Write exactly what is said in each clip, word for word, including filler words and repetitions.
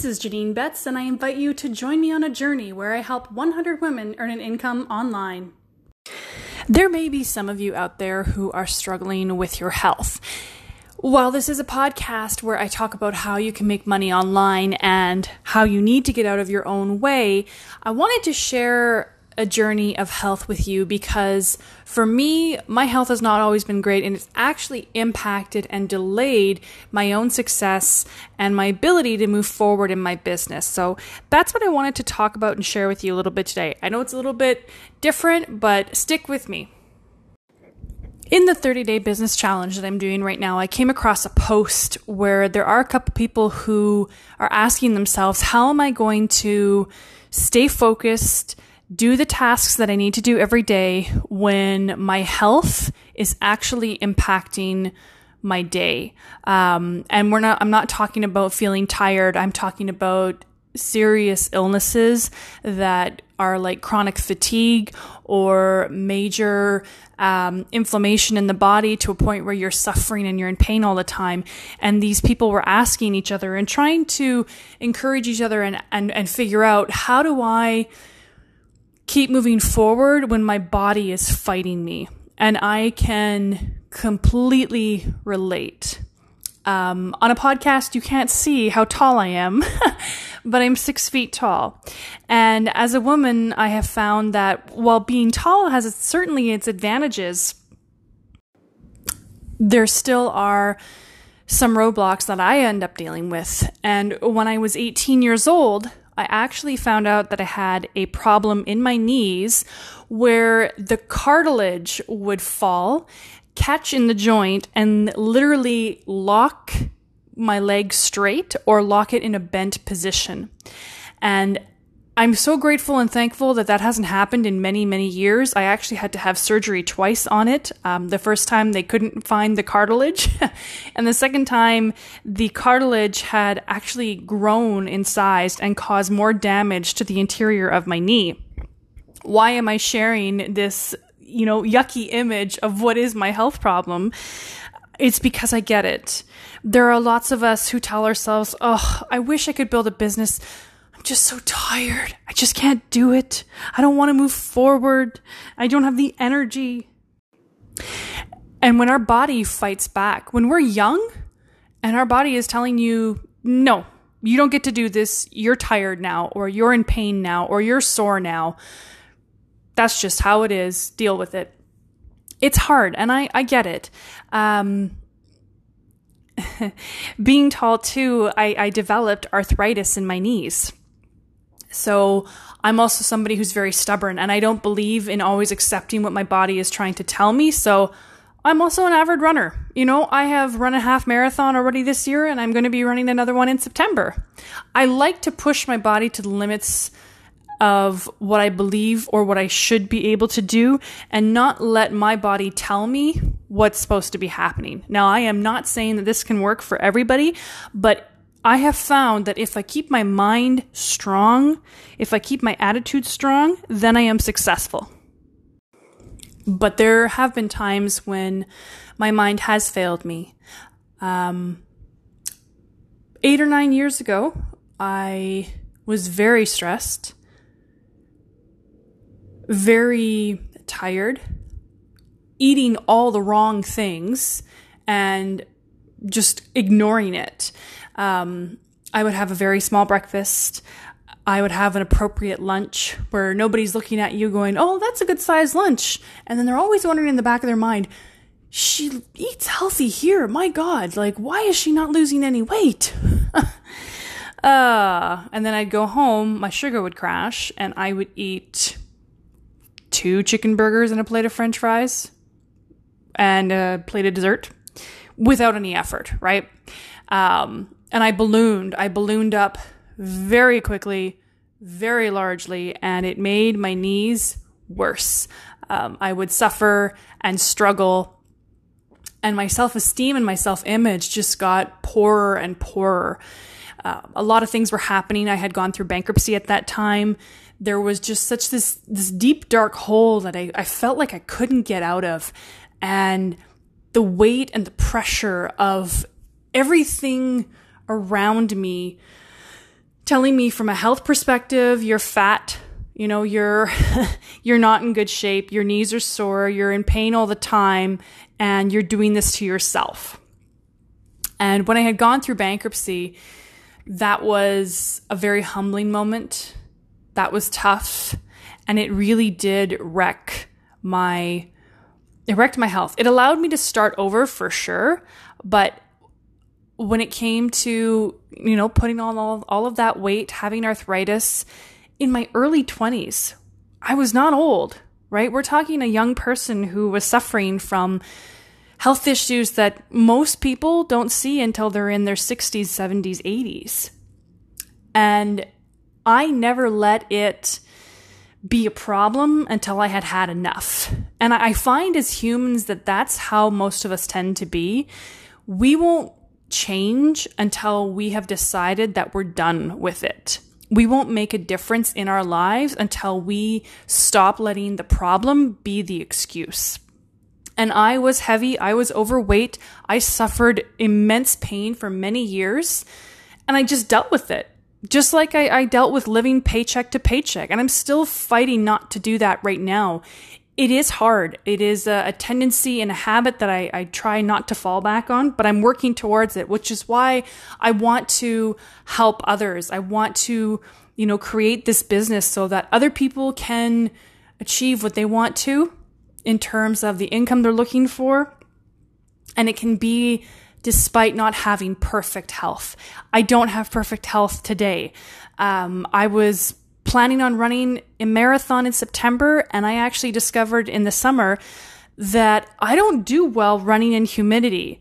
This is Janine Betts, and I invite you to join me on a journey where I help one hundred women earn an income online. There may be some of you out there who are struggling with your health. While this is a podcast where I talk about how you can make money online and how you need to get out of your own way, I wanted to share a journey of health with you because for me, my health has not always been great, and it's actually impacted and delayed my own success and my ability to move forward in my business. So that's what I wanted to talk about and share with you a little bit today. I know it's a little bit different, but stick with me. In the thirty-day business challenge that I'm doing right now, I came across a post where there are a couple people who are asking themselves, how am I going to stay focused, do the tasks that I need to do every day when my health is actually impacting my day? Um, and we're not, I'm not talking about feeling tired. I'm talking about serious illnesses that are like chronic fatigue or major um, inflammation in the body to a point where you're suffering and you're in pain all the time. And these people were asking each other and trying to encourage each other and, and, and figure out, how do I keep moving forward when my body is fighting me? And I can completely relate. Um, on a podcast, you can't see how tall I am, but I'm six feet tall. And as a woman, I have found that while being tall has its, certainly its advantages, there still are some roadblocks that I end up dealing with. And when I was eighteen years old, I actually found out that I had a problem in my knees where the cartilage would fall, catch in the joint, and literally lock my leg straight or lock it in a bent position. And I'm so grateful and thankful that that hasn't happened in many, many years. I actually had to have surgery twice on it. Um, the first time they couldn't find the cartilage. And the second time the cartilage had actually grown in size and caused more damage to the interior of my knee. Why am I sharing this, you know, yucky image of what is my health problem? It's because I get it. There are lots of us who tell ourselves, oh, I wish I could build a business. Just so tired. I just can't do it. I don't want to move forward. I don't have the energy. And when our body fights back, when we're young and our body is telling you, no, you don't get to do this. You're tired now, or you're in pain now, or you're sore now. That's just how it is. Deal with it. It's hard. And I, I get it. Um, being tall too, I, I developed arthritis in my knees. So I'm also somebody who's very stubborn, and I don't believe in always accepting what my body is trying to tell me. So I'm also an avid runner. You know, I have run a half marathon already this year, and I'm going to be running another one in September. I like to push my body to the limits of what I believe or what I should be able to do, and not let my body tell me what's supposed to be happening. Now, I am not saying that this can work for everybody, but I have found that if I keep my mind strong, if I keep my attitude strong, then I am successful. But there have been times when my mind has failed me. Um, eight or nine years ago, I was very stressed, very tired, eating all the wrong things, and just ignoring it. Um, I would have a very small breakfast. I would have an appropriate lunch where nobody's looking at you going, oh, that's a good sized lunch. And then they're always wondering in the back of their mind, she eats healthy here. My God, like, why is she not losing any weight? uh, and then I'd go home, my sugar would crash, and I would eat two chicken burgers and a plate of French fries and a plate of dessert without any effort, right? Um, and I ballooned, I ballooned up very quickly, very largely, and it made my knees worse. Um, I would suffer and struggle, and my self-esteem and my self-image just got poorer and poorer. Uh, a lot of things were happening. I had gone through bankruptcy at that time. There was just such this, this deep, dark hole that I, I felt like I couldn't get out of. And the weight and the pressure of everything around me telling me from a health perspective, you're fat, you know, you're, you're not in good shape, your knees are sore, you're in pain all the time, and you're doing this to yourself. And when I had gone through bankruptcy, that was a very humbling moment. That was tough. And it really did wreck my, it wrecked my health. It allowed me to start over for sure. But when it came to, you know, putting on all, all of that weight, having arthritis in my early twenties, I was not old, right? We're talking a young person who was suffering from health issues that most people don't see until they're in their sixties, seventies, eighties. And I never let it be a problem until I had had enough. And I find as humans that that's how most of us tend to be. We won't change until we have decided that we're done with it. We won't make a difference in our lives until we stop letting the problem be the excuse. And I was heavy. I was overweight. I suffered immense pain for many years, and I just dealt with it. Just like I, I dealt with living paycheck to paycheck, and I'm still fighting not to do that right now. It is hard. It is a, a tendency and a habit that I, I try not to fall back on, but I'm working towards it, which is why I want to help others. I want to, you know, create this business so that other people can achieve what they want to in terms of the income they're looking for. And it can be despite not having perfect health. I don't have perfect health today. Um, I was planning on running a marathon in September, and I actually discovered in the summer that I don't do well running in humidity.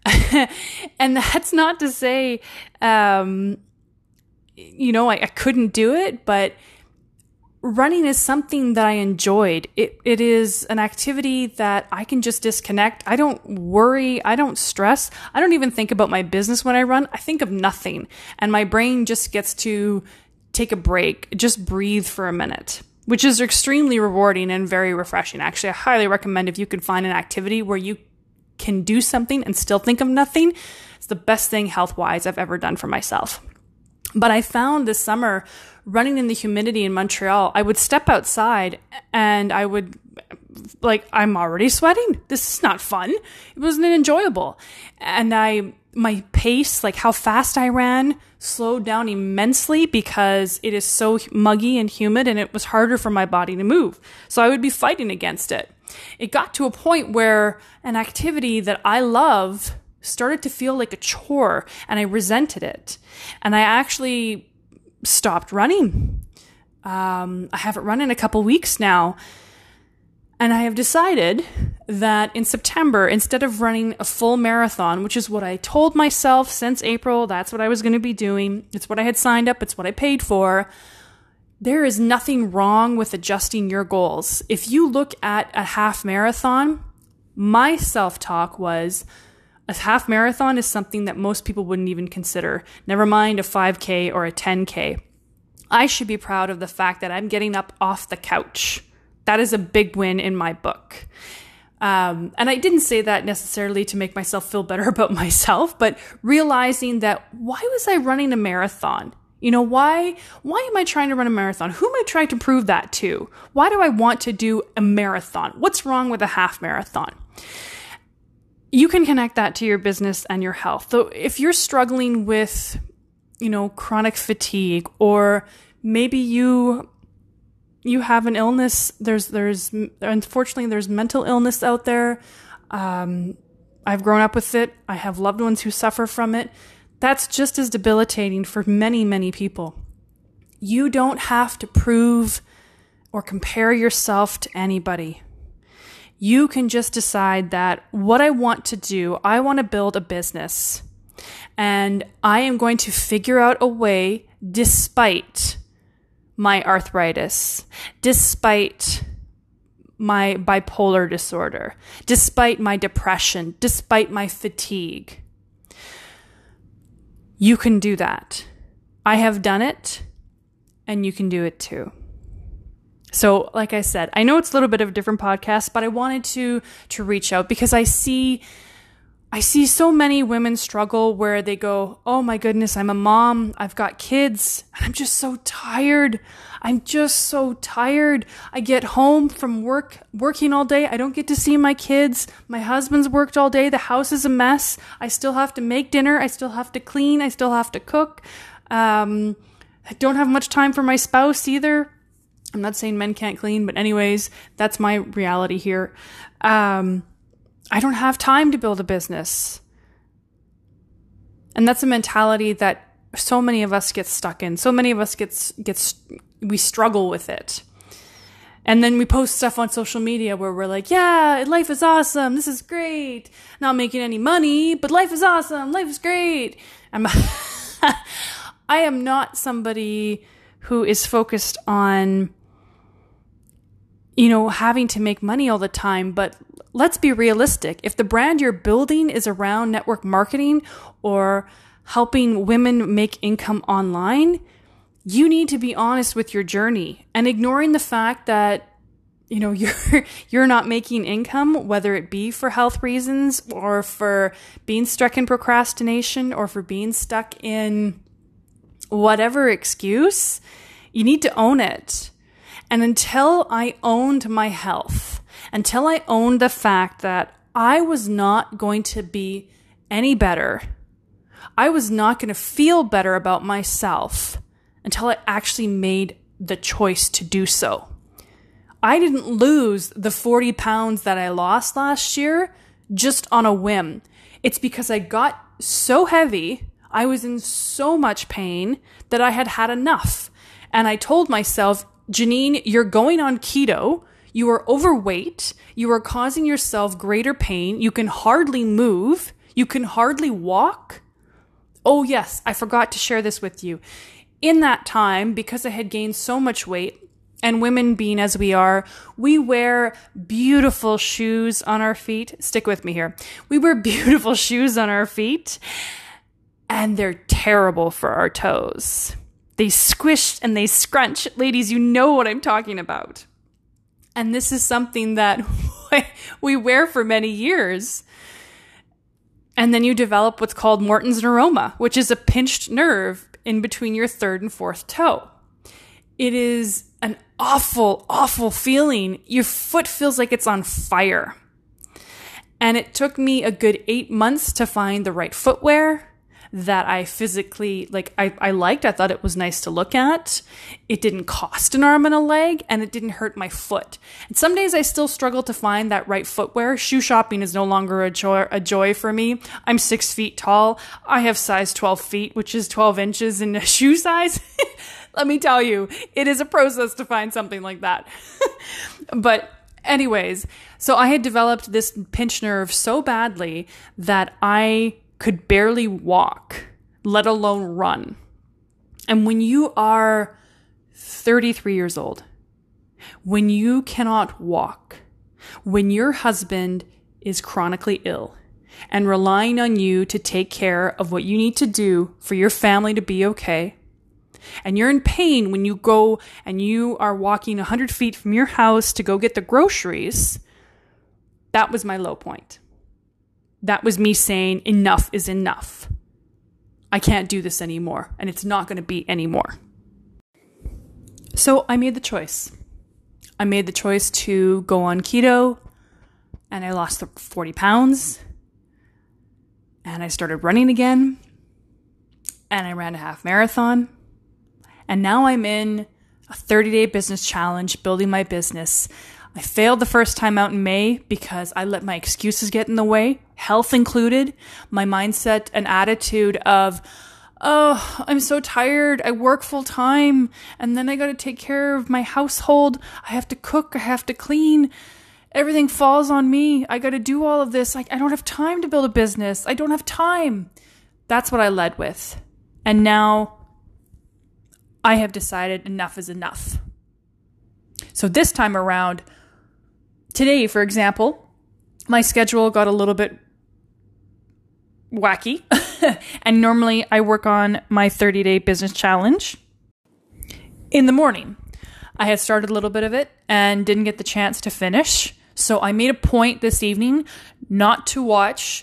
And that's not to say, um, you know, I, I couldn't do it, but running is something that I enjoyed. It it is an activity that I can just disconnect. I don't worry. I don't stress. I don't even think about my business when I run. I think of nothing. And my brain just gets to take a break, just breathe for a minute, which is extremely rewarding and very refreshing. Actually, I highly recommend if you can find an activity where you can do something and still think of nothing. It's the best thing health-wise I've ever done for myself. But I found this summer running in the humidity in Montreal, I would step outside and I would like, I'm already sweating. This is not fun. It wasn't enjoyable. And I, my pace, like how fast I ran, slowed down immensely because it is so muggy and humid and it was harder for my body to move. So I would be fighting against it. It got to a point where an activity that I love started to feel like a chore and I resented it. And I actually stopped running. Um, I haven't run in a couple weeks now. And I have decided that in September, instead of running a full marathon, which is what I told myself since April, that's what I was going to be doing. It's what I had signed up. It's what I paid for. There is nothing wrong with adjusting your goals. If you look at a half marathon, my self-talk was a half marathon is something that most people wouldn't even consider. Never mind a five K or a ten K. I should be proud of the fact that I'm getting up off the couch. That is a big win in my book. Um, and I didn't say that necessarily to make myself feel better about myself, but realizing that why was I running a marathon? You know, why, why am I trying to run a marathon? Who am I trying to prove that to? Why do I want to do a marathon? What's wrong with a half marathon? You can connect that to your business and your health. So if you're struggling with, you know, chronic fatigue, or maybe you you have an illness, there's there's unfortunately there's mental illness out there. Um, I've grown up with it. I have loved ones who suffer from it. That's just as debilitating for many, many people. You don't have to prove or compare yourself to anybody. You can just decide that what I want to do, I want to build a business, and I am going to figure out a way, despite my arthritis, despite my bipolar disorder, despite my depression, despite my fatigue. You can do that. I have done it, and you can do it too. So, like I said, I know it's a little bit of a different podcast, but I wanted to to reach out because I see I see so many women struggle where they go, oh my goodness, I'm a mom, I've got kids, and I'm just so tired. I'm just so tired. I get home from work, working all day. I don't get to see my kids. My husband's worked all day. The house is a mess. I still have to make dinner. I still have to clean. I still have to cook. Um, I don't have much time for my spouse either. I'm not saying men can't clean, but anyways, that's my reality here. Um, I don't have time to build a business. And that's a mentality that so many of us get stuck in. So many of us gets gets we struggle with it. And then we post stuff on social media where we're like, yeah, life is awesome. This is great. Not making any money, but life is awesome. Life is great. I'm I am not somebody who is focused on, you know, having to make money all the time. But let's be realistic. If the brand you're building is around network marketing or helping women make income online, you need to be honest with your journey and ignoring the fact that, you know, you're you're not making income, whether it be for health reasons or for being stuck in procrastination or for being stuck in whatever excuse. You need to own it. And until I owned my health, until I owned the fact that I was not going to be any better, I was not going to feel better about myself until I actually made the choice to do so. I didn't lose the forty pounds that I lost last year just on a whim. It's because I got so heavy, I was in so much pain that I had had enough. And I told myself, Janine, you're going on keto. You are overweight. You are causing yourself greater pain. You can hardly move. You can hardly walk. Oh yes, I forgot to share this with you. In that time, because I had gained so much weight, and women being as we are, we wear beautiful shoes on our feet. Stick with me here. We wear beautiful shoes on our feet, and they're terrible for our toes. They squish and they scrunch. Ladies, you know what I'm talking about. And this is something that we wear for many years. And then you develop what's called Morton's neuroma, which is a pinched nerve in between your third and fourth toe. It is an awful, awful feeling. Your foot feels like it's on fire. And it took me a good eight months to find the right footwear that I physically, like, I, I liked. I thought it was nice to look at. It didn't cost an arm and a leg, and it didn't hurt my foot. And some days I still struggle to find that right footwear. Shoe shopping is no longer a joy, a joy for me. I'm six feet tall. I have size twelve feet, which is twelve inches in shoe size. Let me tell you, it is a process to find something like that. But anyways, so I had developed this pinched nerve so badly that I could barely walk, let alone run. And when you are thirty-three years old, when you cannot walk, when your husband is chronically ill and relying on you to take care of what you need to do for your family to be okay, and you're in pain when you go and you are walking one hundred feet from your house to go get the groceries, that was my low point. That was me saying enough is enough. I can't do this anymore, and it's not going to be anymore. So I made the choice. I made the choice to go on keto, and I lost the forty pounds, and I started running again, and I ran a half marathon, and now I'm in a thirty-day business challenge, building my business. I failed the first time out in May because I let my excuses get in the way, health included, my mindset and attitude of, oh, I'm so tired. I work full time and then I got to take care of my household. I have to cook. I have to clean. Everything falls on me. I got to do all of this. I, I don't have time to build a business. I don't have time. That's what I led with. And now I have decided enough is enough. So this time around, today, for example, my schedule got a little bit wacky. And normally I work on my thirty-day business challenge in the morning. I had started a little bit of it and didn't get the chance to finish. So I made a point this evening not to watch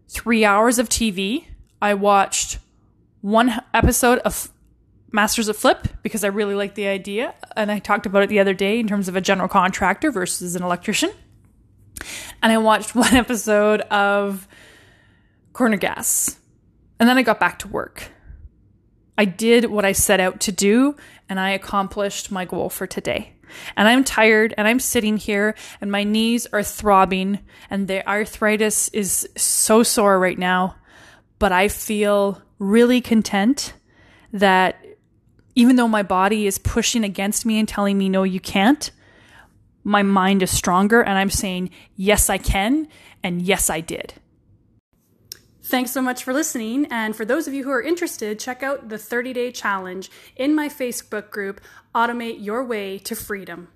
three hours of T V. I watched one episode of Masters of Flip because I really liked the idea. And I talked about it the other day in terms of a general contractor versus an electrician. And I watched one episode of Corner Gas. And then I got back to work. I did what I set out to do, and I accomplished my goal for today. And I'm tired, and I'm sitting here, and my knees are throbbing, and the arthritis is so sore right now. But I feel really content that even though my body is pushing against me and telling me, no, you can't, my mind is stronger, and I'm saying, yes, I can, and yes, I did. Thanks so much for listening. And for those of you who are interested, check out the thirty-day challenge in my Facebook group, Automate Your Way to Freedom.